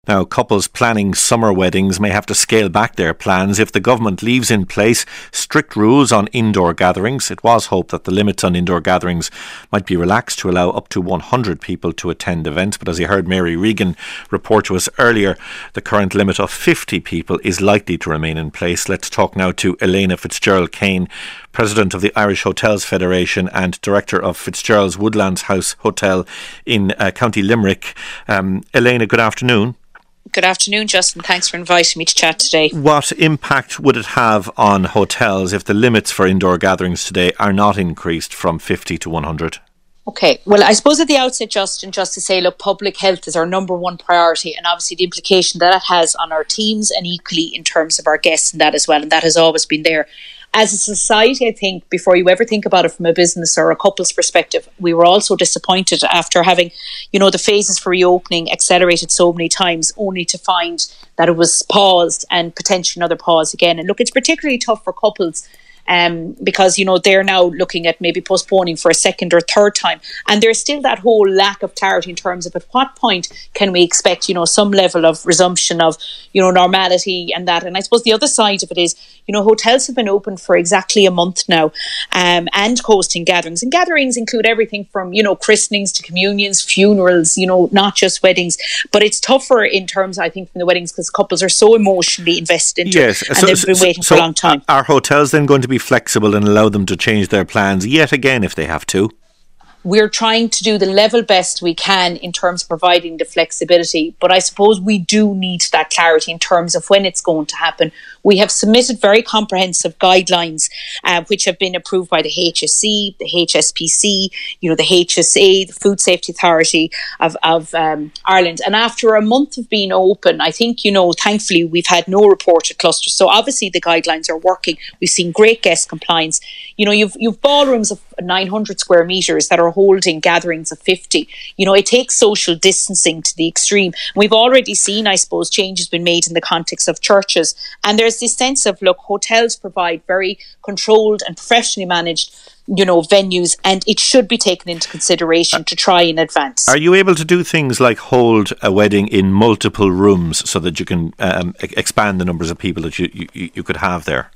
Now, couples planning summer weddings may have to scale back their plans if the government leaves in place strict rules on indoor gatherings. It was hoped that the limits on indoor gatherings might be relaxed to allow up to 100 people to attend events. But as you heard Mary Regan report to us earlier, the current limit of 50 people is likely to remain in place. Let's talk now to Elena Fitzgerald-Kane, President of the Irish Hotels Federation and Director of Fitzgerald's Woodlands House Hotel in County Limerick. Elena, good afternoon. Good afternoon, Justin. Thanks for inviting me to chat today. What impact would it have on hotels if the limits for indoor gatherings today are not increased from 50 to 100? Okay, well, I suppose at the outset, Justin, just to say, look, public health is our number one priority, and obviously the implication that has on our teams and equally in terms of our guests and that as well, and that has always been there. As a society, I think, before you ever think about it from a business or a couple's perspective, we were also disappointed after having, the phases for reopening accelerated so many times, only to find that it was paused and potentially another pause again. And look, it's particularly tough for couples because, they're now looking at maybe postponing for a second or third time. And there's still that whole lack of clarity in terms of at what point can we expect, some level of resumption of, normality and that. And I suppose the other side of it is, hotels have been open for exactly a month now and hosting gatherings. And gatherings include everything from, christenings to communions, funerals, not just weddings. But it's tougher in terms, I think, from the weddings because couples are so emotionally invested into it and they've been waiting for a long time. Are hotels then going to be flexible and allow them to change their plans yet again if they have to? We're trying to do the level best we can in terms of providing the flexibility, but I suppose we do need that clarity in terms of when it's going to happen. We have submitted very comprehensive guidelines which have been approved by the HSE, the HSPC, the HSA, the Food Safety Authority of Ireland. And after a month of being open, I think, thankfully we've had no reported clusters. So obviously the guidelines are working. We've seen great guest compliance. You've ballrooms of 900 square metres that are holding gatherings of 50. It takes social distancing to the extreme. We've already seen, I suppose, changes been made in the context of churches. And there's this sense of, look, hotels provide very controlled and professionally managed, venues, and it should be taken into consideration to try in advance. Are you able to do things like hold a wedding in multiple rooms so that you can expand the numbers of people that you could have there?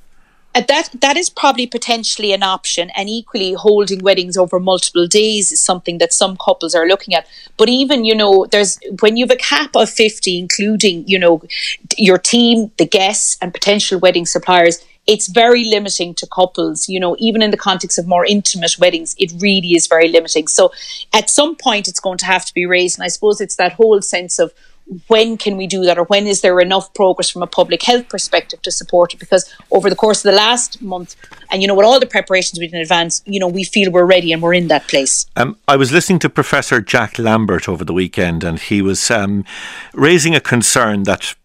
That is probably potentially an option, and equally holding weddings over multiple days is something that some couples are looking at. But even, there's when you have a cap of 50, including, your team, the guests and potential wedding suppliers, it's very limiting to couples, even in the context of more intimate weddings, it really is very limiting. So at some point it's going to have to be raised. And I suppose it's that whole sense of when can we do that, or when is there enough progress from a public health perspective to support it? Because over the course of the last month, and with all the preparations we did in advance, we feel we're ready and we're in that place. I was listening to Professor Jack Lambert over the weekend, and he was raising a concern that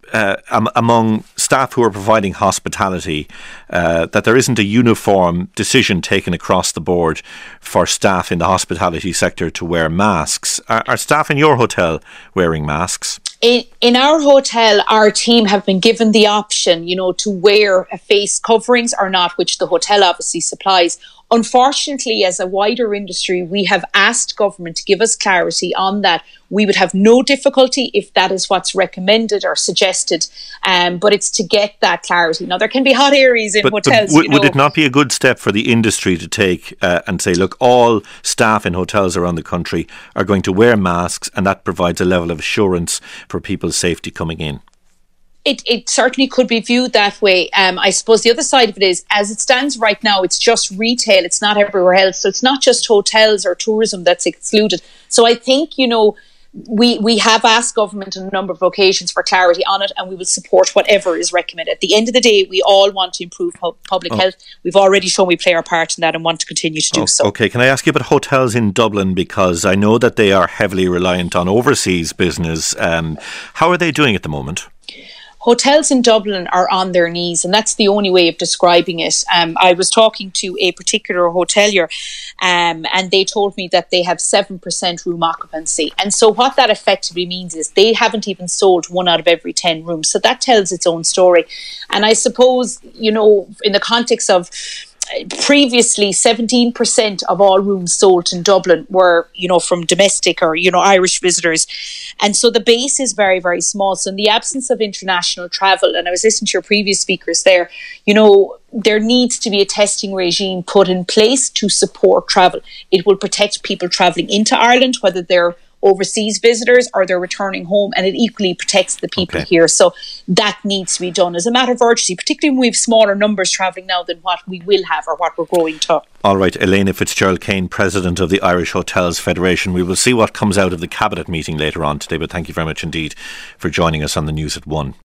among staff who are providing hospitality, that there isn't a uniform decision taken across the board for staff in the hospitality sector to wear masks. Are staff in your hotel wearing masks? In our hotel, our team have been given the option, to wear a face coverings or not, which the hotel obviously supplies. Unfortunately, as a wider industry, we have asked government to give us clarity on that. We would have no difficulty if that is what's recommended or suggested, but it's to get that clarity. Now, there can be hot areas in hotels. Would it not be a good step for the industry to take and say, look, all staff in hotels around the country are going to wear masks, and that provides a level of assurance for people's safety coming in? It certainly could be viewed that way. I suppose the other side of it is, as it stands right now, it's just retail. It's not everywhere else. So it's not just hotels or tourism that's excluded. So I think, we have asked government on a number of occasions for clarity on it, and we will support whatever is recommended. At the end of the day, we all want to improve public health. We've already shown we play our part in that and want to continue to do so. Okay, can I ask you about hotels in Dublin? Because I know that they are heavily reliant on overseas business. How are they doing at the moment? Hotels in Dublin are on their knees, and that's the only way of describing it. I was talking to a particular hotelier and they told me that they have 7% room occupancy. And so what that effectively means is they haven't even sold 1 out of every 10 rooms. So that tells its own story. And I suppose, in the context of previously 17% of all rooms sold in Dublin were, from domestic or, Irish visitors. And so the base is very, very small. So in the absence of international travel, and I was listening to your previous speakers there, there needs to be a testing regime put in place to support travel. It will protect people travelling into Ireland, whether they're overseas visitors or they're returning home, and it equally protects the people here. So that needs to be done as a matter of urgency, particularly when we have smaller numbers travelling now than what we will have or what we're growing to. All right, Elena Fitzgerald-Kane, President of the Irish Hotels Federation. We will see what comes out of the Cabinet meeting later on today, but thank you very much indeed for joining us on the News at 1.